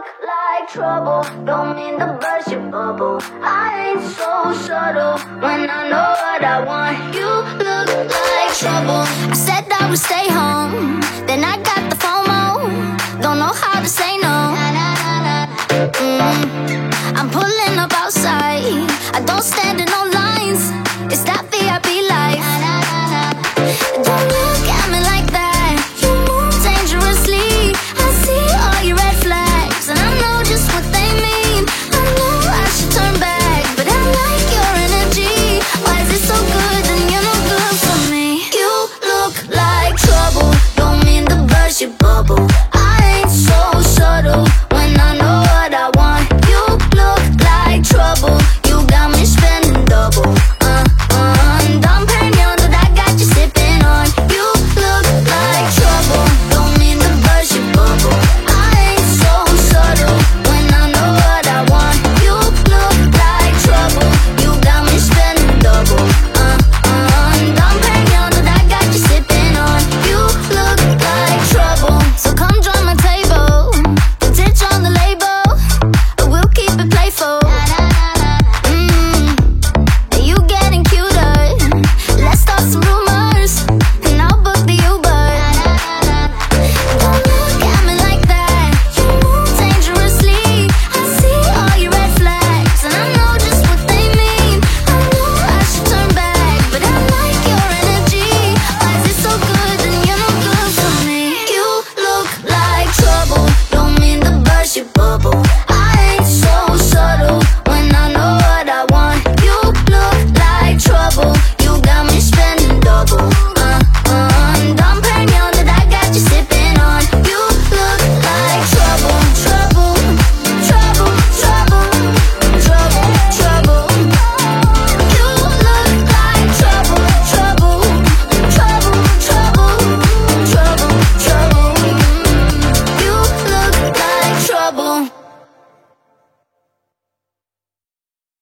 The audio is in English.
like trouble, don't mean to burst your bubble. I ain't so subtle when I know what I want. You look like trouble. I said I would stay home, then I got the phone